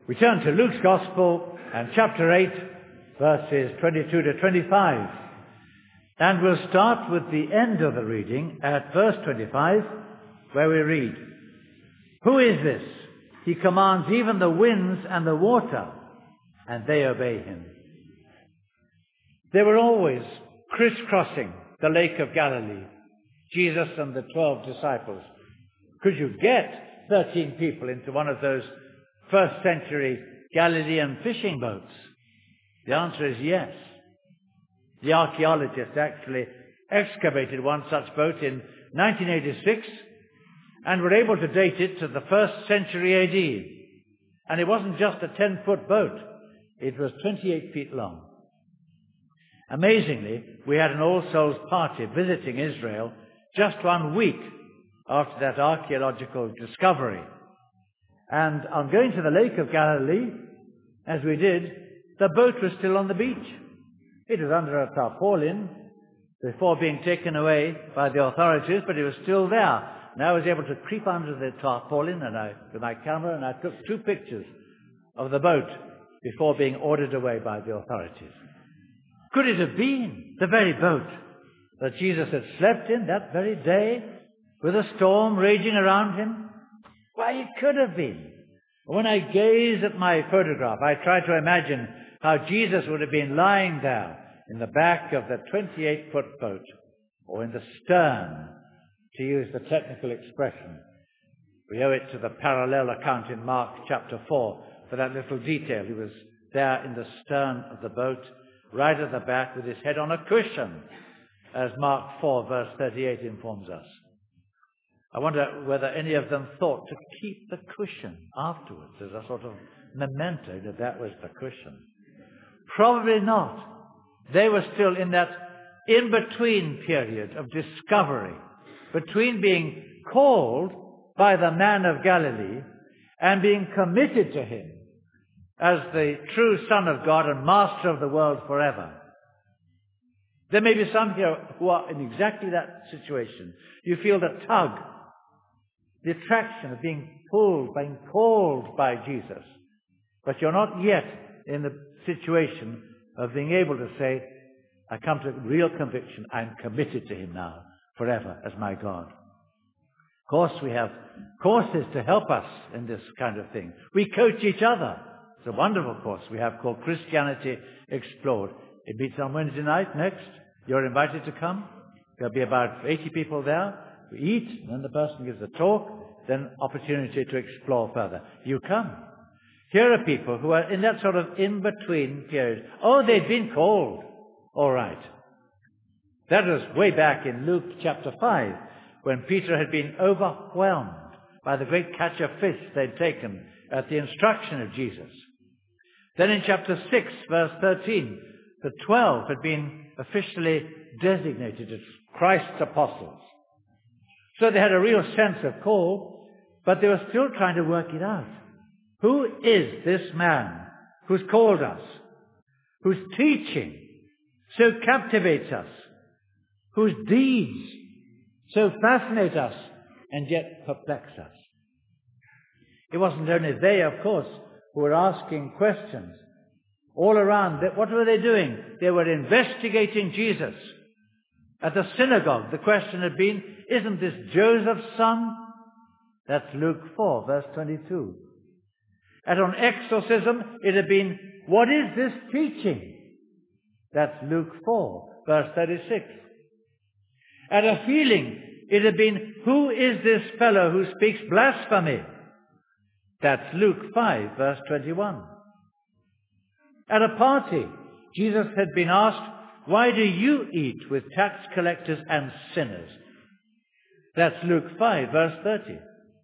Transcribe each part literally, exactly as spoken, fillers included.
We turn to Luke's Gospel and chapter eight, verses twenty-two to twenty-five. And we'll start with the end of the reading at verse twenty-five, where we read, "Who is this? He commands even the winds and the water, and they obey him." They were always crisscrossing the Lake of Galilee, Jesus and the twelve disciples. Could you get thirteen people into one of those first century Galilean fishing boats? The answer is yes. The archaeologists actually excavated one such boat in nineteen eighty-six and were able to date it to the first century A D. And it wasn't just a ten-foot boat. It was twenty-eight feet long. Amazingly, we had an All Souls party visiting Israel just one week after that archaeological discovery. And on going to the Lake of Galilee, as we did, the boat was still on the beach. It was under a tarpaulin before being taken away by the authorities, but it was still there. And I was able to creep under the tarpaulin and I, with my camera, and I took two pictures of the boat before being ordered away by the authorities. Could it have been the very boat that Jesus had slept in that very day with a storm raging around him? Why, it could have been. When I gaze at my photograph, I try to imagine how Jesus would have been lying there in the back of the twenty-eight foot boat, or in the stern, to use the technical expression. We owe it to the parallel account in Mark chapter four for that little detail. He was there in the stern of the boat, right at the back with his head on a cushion, as Mark four verse thirty-eight informs us. I wonder whether any of them thought to keep the cushion afterwards as a sort of memento that that was the cushion. Probably not. They were still in that in-between period of discovery, between being called by the man of Galilee and being committed to him as the true Son of God and Master of the world forever. There may be some here who are in exactly that situation. You feel the tug, the attraction of being pulled, being called by Jesus. But you're not yet in the situation of being able to say, I come to real conviction, I'm committed to him now, forever, as my God. Of course, we have courses to help us in this kind of thing. We coach each other. It's a wonderful course we have called Christianity Explored. It meets on Wednesday night next. You're invited to come. There'll be about eighty people there. We eat, and then the person gives a talk, then opportunity to explore further. You come. Here are people who are in that sort of in-between period. Oh, they'd been called. All right. That was way back in Luke chapter five, when Peter had been overwhelmed by the great catch of fish they'd taken at the instruction of Jesus. Then in chapter six, verse thirteen, the twelve had been officially designated as Christ's apostles. So they had a real sense of call, but they were still trying to work it out. Who is this man who's called us, whose teaching so captivates us, whose deeds so fascinate us and yet perplex us? It wasn't only they, of course, who were asking questions. All around, what were they doing? They were investigating Jesus. At the synagogue, the question had been, isn't this Joseph's son? That's Luke four, verse twenty-two. At an exorcism, it had been, what is this teaching? That's Luke four, verse thirty-six. At a healing, it had been, who is this fellow who speaks blasphemy? That's Luke five, verse twenty-one. At a party, Jesus had been asked, why do you eat with tax collectors and sinners? That's Luke five, verse thirty.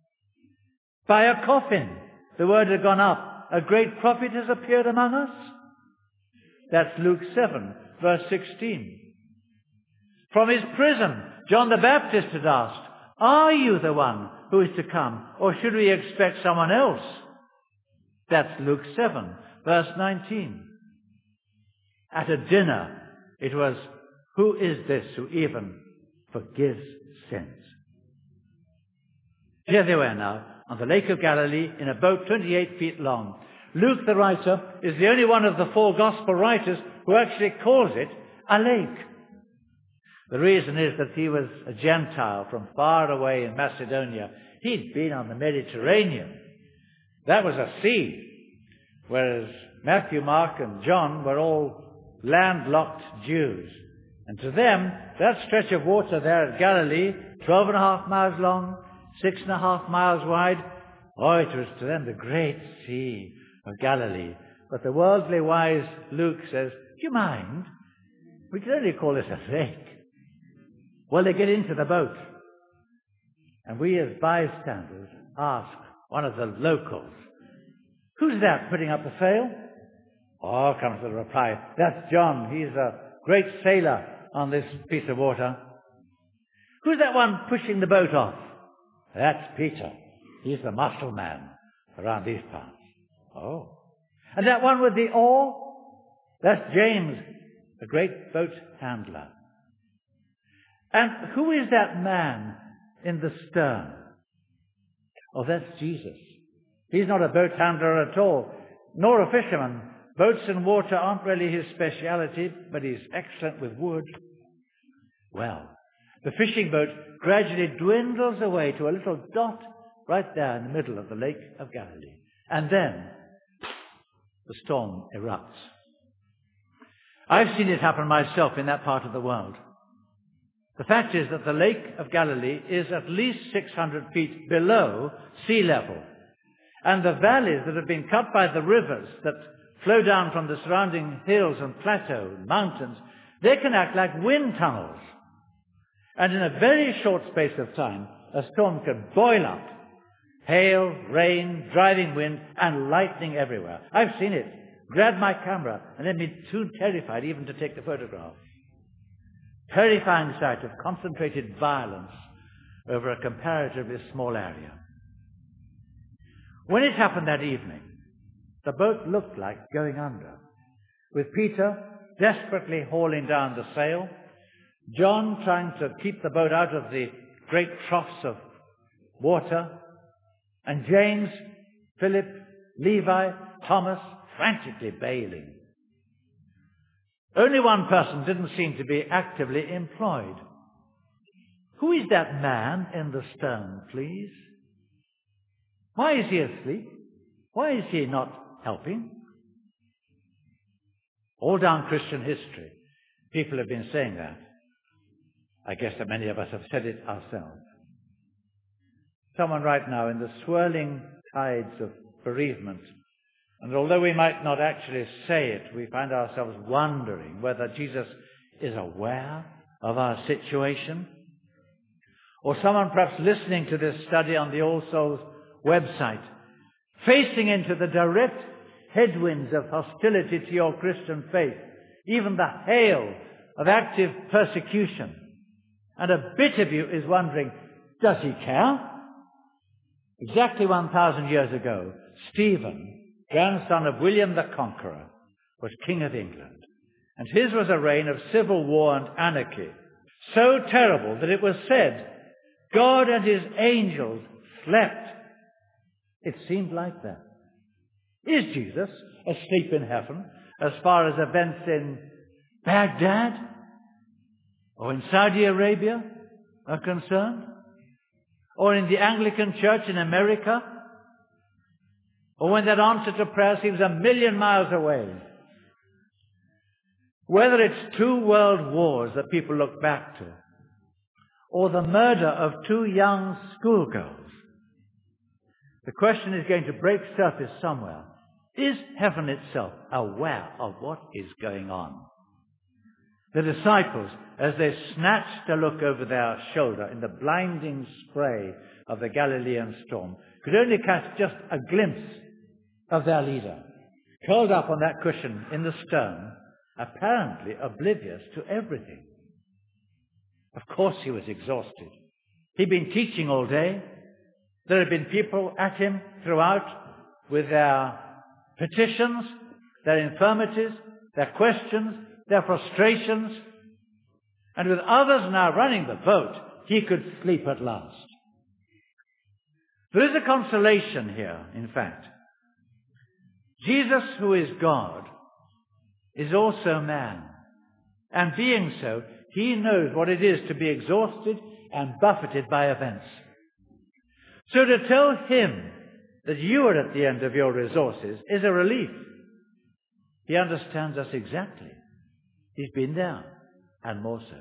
By a coffin, the word had gone up, a great prophet has appeared among us. That's Luke seven, verse sixteen. From his prison, John the Baptist had asked, are you the one who is to come, or should we expect someone else? That's Luke seven, verse nineteen. At a dinner, it was, who is this who even forgives sins? Here they were now, on the Lake of Galilee, in a boat twenty-eight feet long, Luke, the writer, is the only one of the four gospel writers who actually calls it a lake. The reason is that he was a Gentile from far away in Macedonia. He'd been on the Mediterranean. That was a sea, whereas Matthew, Mark, and John were all landlocked Jews. And to them, that stretch of water there at Galilee, twelve and a half miles long, six and a half miles wide, oh, it was to them the great sea of Galilee. But the worldly wise Luke says, do you mind? We can only call this a lake. Well, they get into the boat. And we as bystanders ask one of the locals, who's that putting up the sail? Oh, comes the reply, that's John. He's a great sailor on this piece of water. Who's that one pushing the boat off? That's Peter. He's the muscle man around these parts. Oh. And that one with the oar? That's James, the great boat handler. And who is that man in the stern? Oh, that's Jesus. He's not a boat handler at all, nor a fisherman. Boats and water aren't really his speciality, but he's excellent with wood. Well, the fishing boat gradually dwindles away to a little dot right there in the middle of the Lake of Galilee. And then the storm erupts. I've seen it happen myself in that part of the world. The fact is that the Lake of Galilee is at least six hundred feet below sea level. And the valleys that have been cut by the rivers that flow down from the surrounding hills and plateaux and mountains, they can act like wind tunnels. And in a very short space of time, a storm can boil up. Hail, rain, driving wind, and lightning everywhere. I've seen it. Grabbed my camera and then been too terrified even to take the photograph. Terrifying sight of concentrated violence over a comparatively small area. When it happened that evening, the boat looked like going under, with Peter desperately hauling down the sail, John trying to keep the boat out of the great troughs of water, and James, Philip, Levi, Thomas frantically bailing. Only one person didn't seem to be actively employed. Who is that man in the stern, please? Why is he asleep? Why is he not helping? All down Christian history, people have been saying that. I guess that many of us have said it ourselves. Someone right now in the swirling tides of bereavement, and although we might not actually say it, we find ourselves wondering whether Jesus is aware of our situation. Or someone perhaps listening to this study on the All Souls website, facing into the direct headwinds of hostility to your Christian faith, even the hail of active persecution. And a bit of you is wondering, does he care? Exactly one thousand years ago, Stephen, grandson of William the Conqueror, was King of England. And his was a reign of civil war and anarchy, so terrible that it was said, God and his angels slept. It seemed like that. Is Jesus asleep in heaven as far as events in Baghdad or in Saudi Arabia are concerned? Or in the Anglican Church in America? Or when that answer to prayer seems a million miles away? Whether it's two world wars that people look back to, or the murder of two young schoolgirls, the question is going to break surface somewhere. Is heaven itself aware of what is going on? The disciples, as they snatched a look over their shoulder in the blinding spray of the Galilean storm, could only catch just a glimpse of their leader, curled up on that cushion in the stern, apparently oblivious to everything. Of course he was exhausted. He'd been teaching all day. There had been people at him throughout with their petitions, their infirmities, their questions, their frustrations. And with others now running the boat, he could sleep at last. There is a consolation here, in fact. Jesus, who is God, is also man. And being so, he knows what it is to be exhausted and buffeted by events. So to tell him that you are at the end of your resources is a relief. He understands us exactly. He's been there, and more so.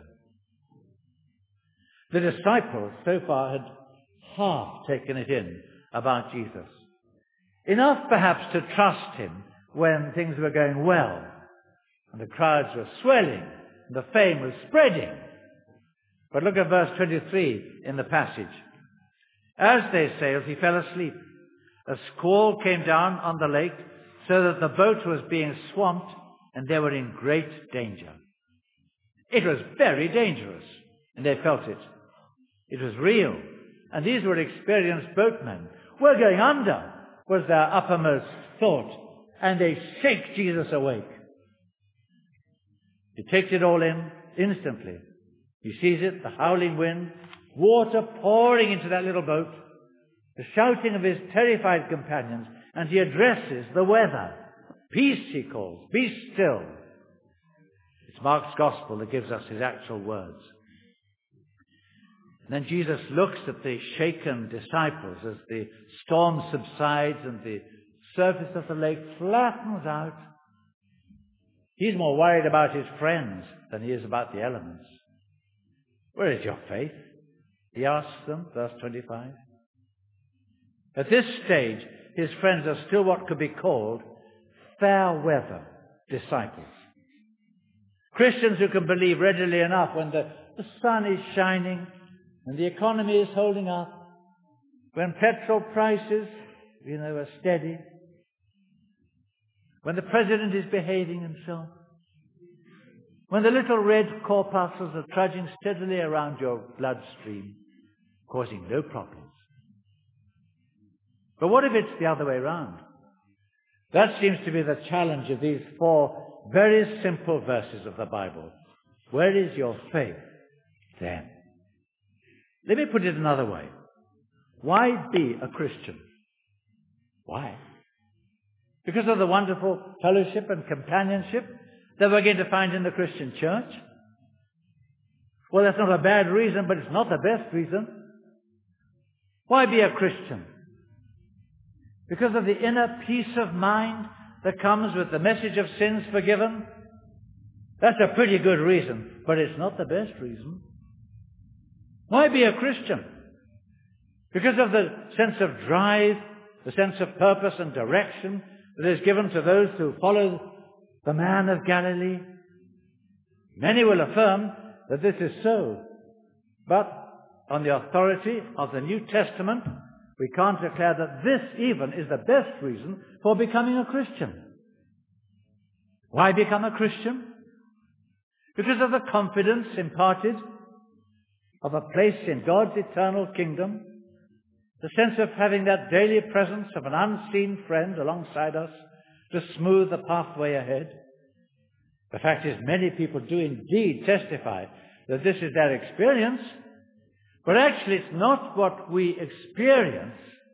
The disciples so far had half taken it in about Jesus. Enough perhaps to trust him when things were going well, and the crowds were swelling, and the fame was spreading. But look at verse twenty-three in the passage. As they sailed, he fell asleep. A squall came down on the lake, so that the boat was being swamped, and they were in great danger. It was very dangerous, and they felt it. It was real, and these were experienced boatmen. We're going under, was their uppermost thought, and they shake Jesus awake. He takes it all in instantly. He sees it, the howling wind, water pouring into that little boat, the shouting of his terrified companions, and he addresses the weather. Peace, he calls. Be still. It's Mark's gospel that gives us his actual words. And then Jesus looks at the shaken disciples as the storm subsides and the surface of the lake flattens out. He's more worried about his friends than he is about the elements. Where is your faith? He asks them, verse twenty-five. At this stage, his friends are still what could be called fair weather disciples. Christians who can believe readily enough when the, the sun is shining and the economy is holding up, when petrol prices, you know, are steady, when the president is behaving himself, when the little red corpuscles are trudging steadily around your bloodstream, causing no problems. But what if it's the other way around? That seems to be the challenge of these four very simple verses of the Bible. Where is your faith then? Let me put it another way. Why be a Christian? Why? Because of the wonderful fellowship and companionship that we're going to find in the Christian church? Well, that's not a bad reason, but it's not the best reason. Why be a Christian? Because of the inner peace of mind that comes with the message of sins forgiven? That's a pretty good reason, but it's not the best reason. Why be a Christian? Because of the sense of drive, the sense of purpose and direction that is given to those who follow the man of Galilee? Many will affirm that this is so, but on the authority of the New Testament, we can't declare that this even is the best reason for becoming a Christian. Why become a Christian? Because of the confidence imparted of a place in God's eternal kingdom, the sense of having that daily presence of an unseen friend alongside us to smooth the pathway ahead. The fact is, many people do indeed testify that this is their experience, but actually it's not what we experience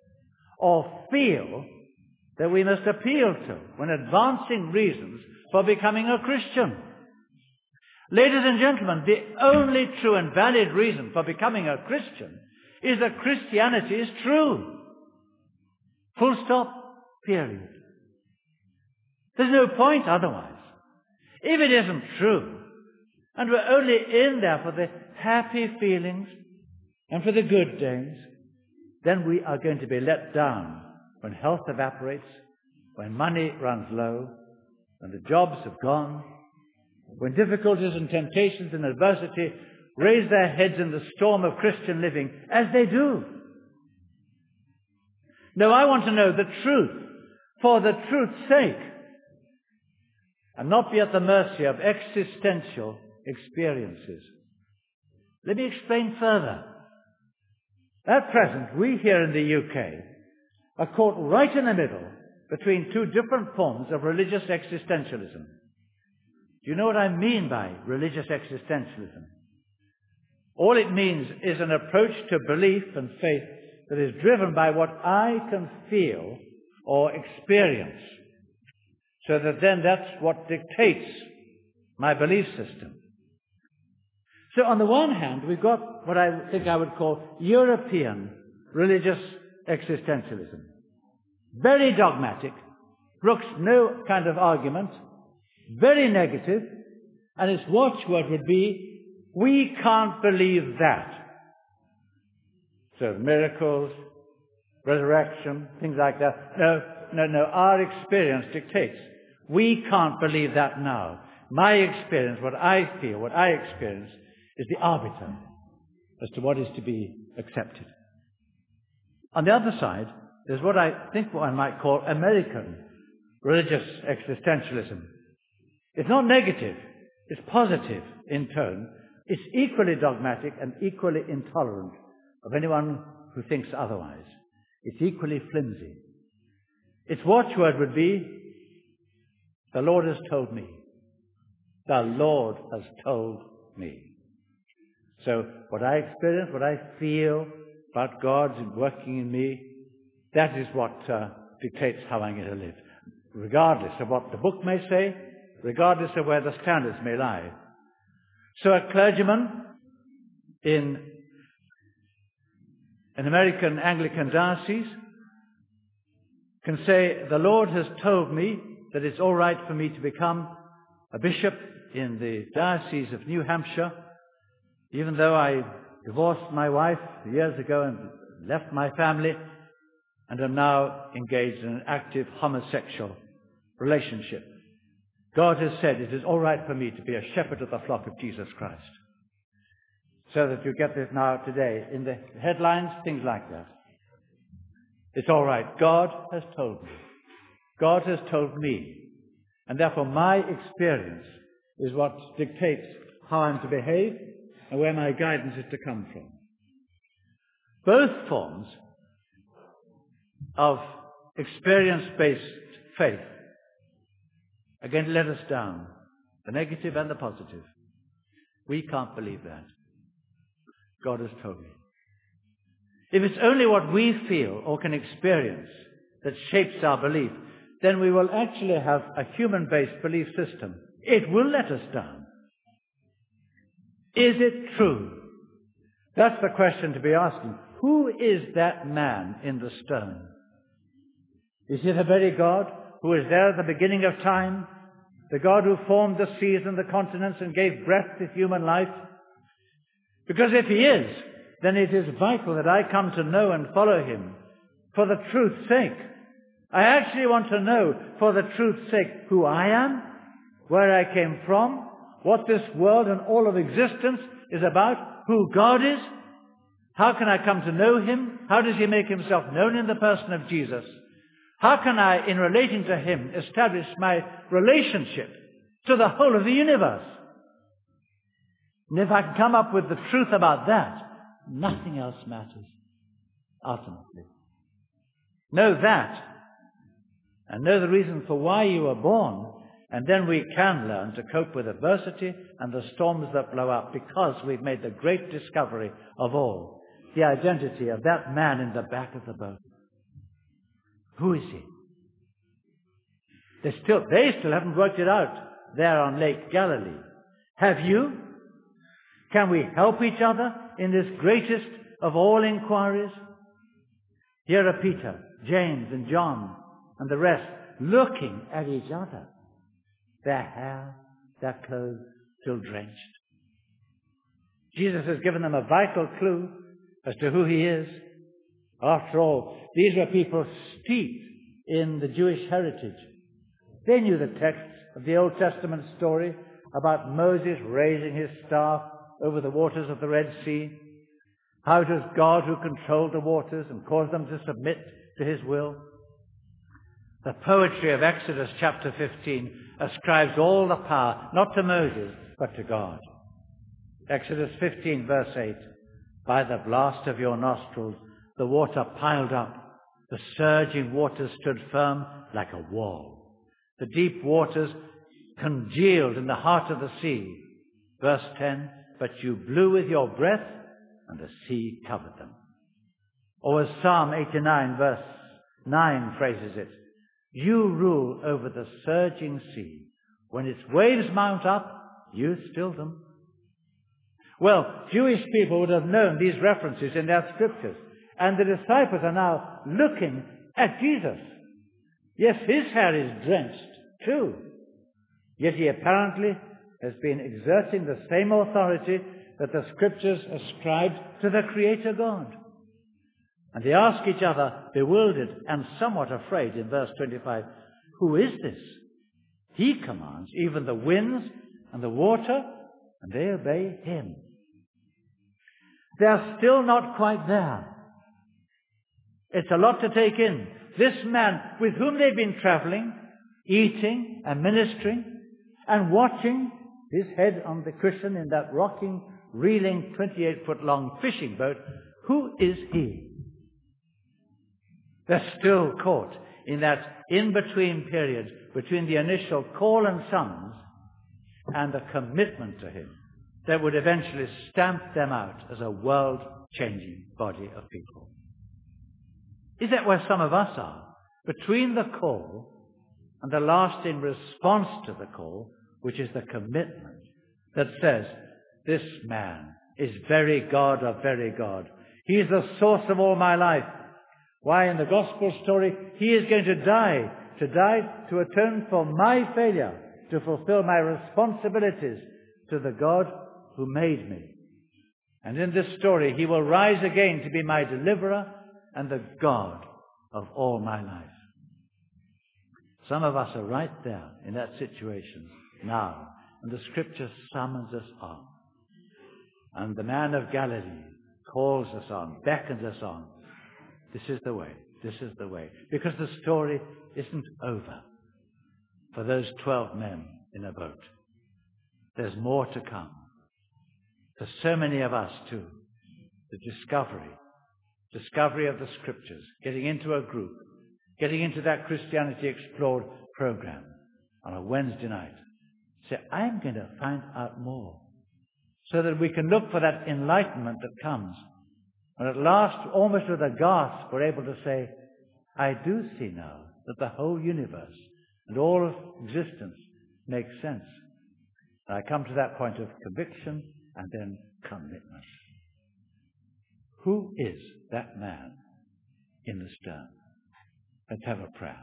or feel that we must appeal to when advancing reasons for becoming a Christian. Ladies and gentlemen, the only true and valid reason for becoming a Christian is that Christianity is true. Full stop, period. There's no point otherwise. If it isn't true, and we're only in there for the happy feelings and for the good days, then we are going to be let down when health evaporates, when money runs low, when the jobs have gone, when difficulties and temptations and adversity raise their heads in the storm of Christian living, as they do. No, I want to know the truth for the truth's sake, and not be at the mercy of existential experiences. Let me explain further. At present, we here in the U K are caught right in the middle between two different forms of religious existentialism. Do you know what I mean by religious existentialism? All it means is an approach to belief and faith that is driven by what I can feel or experience, so that then that's what dictates my belief system. So on the one hand, we've got what I think I would call European religious existentialism. Very dogmatic, brooks no kind of argument, very negative, and its watchword would be, we can't believe that. So miracles, resurrection, things like that. No, no, no, our experience dictates. We can't believe that now. My experience, what I feel, what I experience, is the arbiter as to what is to be accepted. On the other side, there's what I think one might call American religious existentialism. It's not negative, it's positive in tone. It's equally dogmatic and equally intolerant of anyone who thinks otherwise. It's equally flimsy. Its watchword would be, the Lord has told me. The Lord has told me. So what I experience, what I feel about God working in me, that is what uh, dictates how I'm going to live, regardless of what the book may say, regardless of where the standards may lie. So a clergyman in an American Anglican diocese can say, the Lord has told me that it's all right for me to become a bishop in the Diocese of New Hampshire, even though I divorced my wife years ago and left my family and am now engaged in an active homosexual relationship. God has said it is all right for me to be a shepherd of the flock of Jesus Christ. So that you get this now today in the headlines, things like that. It's all right. God has told me. God has told me. And therefore my experience is what dictates how I'm to behave and where my guidance is to come from. Both forms of experience-based faith are going to let us down, the negative and the positive. We can't believe that. God has told me. If it's only what we feel or can experience that shapes our belief, then we will actually have a human-based belief system. It will let us down. Is it true? That's the question to be asking. Who is that man in the stone? Is he the very God who was there at the beginning of time? The God who formed the seas and the continents and gave breath to human life? Because if he is, then it is vital that I come to know and follow him for the truth's sake. I actually want to know for the truth's sake who I am, where I came from, what this world and all of existence is about, who God is. How can I come to know him? How does he make himself known in the person of Jesus? How can I, in relating to him, establish my relationship to the whole of the universe? And if I can come up with the truth about that, nothing else matters, ultimately. Know that, and know the reason for why you were born, and then we can learn to cope with adversity and the storms that blow up, because we've made the great discovery of all, the identity of that man in the back of the boat. Who is he? They still, they still haven't worked it out there on Lake Galilee. Have you? Can we help each other in this greatest of all inquiries? Here are Peter, James, and John, and the rest looking at each other. Their hair, their clothes still drenched. Jesus has given them a vital clue as to who he is. After all, these were people steeped in the Jewish heritage. They knew the texts of the Old Testament story about Moses raising his staff over the waters of the Red Sea, how it was God who controlled the waters and caused them to submit to his will. The poetry of Exodus chapter fifteen ascribes all the power, not to Moses, but to God. Exodus fifteen verse eight, by the blast of your nostrils, the water piled up. The surging waters stood firm like a wall. The deep waters congealed in the heart of the sea. Verse ten, but you blew with your breath, and the sea covered them. Or as Psalm eighty-nine verse nine phrases it, You rule over the surging sea. When its waves mount up, you still them. Well, Jewish people would have known these references in their scriptures. And the disciples are now looking at Jesus. Yes, his hair is drenched too. Yet he apparently has been exerting the same authority that the scriptures ascribed to the Creator God. And they ask each other, bewildered and somewhat afraid, in verse twenty-five, who is this? He commands even the winds and the water, and they obey him. They are still not quite there. It's a lot to take in. This man with whom they've been traveling, eating and ministering, and watching his head on the cushion in that rocking, reeling, twenty-eight foot long fishing boat, who is he? They're still caught in that in-between period between the initial call and summons and the commitment to him that would eventually stamp them out as a world-changing body of people. Is that where some of us are? Between the call and the lasting response to the call, which is the commitment that says, this man is very God of very God. He is the source of all my life. Why, in the gospel story, he is going to die, to die to atone for my failure, to fulfill my responsibilities to the God who made me. And in this story, he will rise again to be my deliverer and the God of all my life. Some of us are right there in that situation now, and the scripture summons us on. And the man of Galilee calls us on, beckons us on. This is the way, this is the way. Because the story isn't over for those twelve men in a boat. There's more to come. For so many of us too, the discovery, discovery of the scriptures, getting into a group, getting into that Christianity Explored program on a Wednesday night. Say, I'm going to find out more so that we can look for that enlightenment that comes. And at last, almost with a gasp, we're able to say, I do see now that the whole universe and all of existence makes sense. And I come to that point of conviction and then commitment. Who is that man in the stern? Let's have a prayer.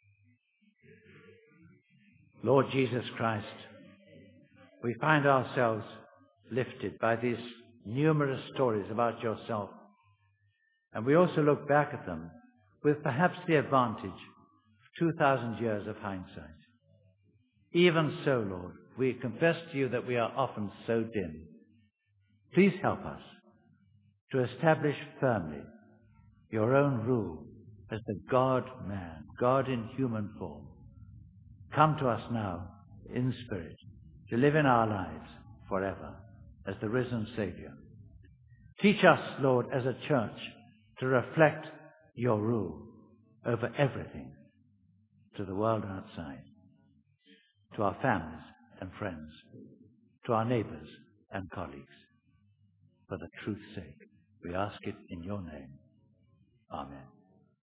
Lord Jesus Christ, we find ourselves lifted by these numerous stories about yourself. And we also look back at them with perhaps the advantage of two thousand years of hindsight. Even so, Lord, we confess to you that we are often so dim. Please help us to establish firmly your own rule as the God-man, God in human form. Come to us now in spirit to live in our lives forever as the risen Savior. Teach us, Lord, as a church to reflect your rule over everything to the world outside, to our families and friends, to our neighbors and colleagues. For the truth's sake, we ask it in your name. Amen.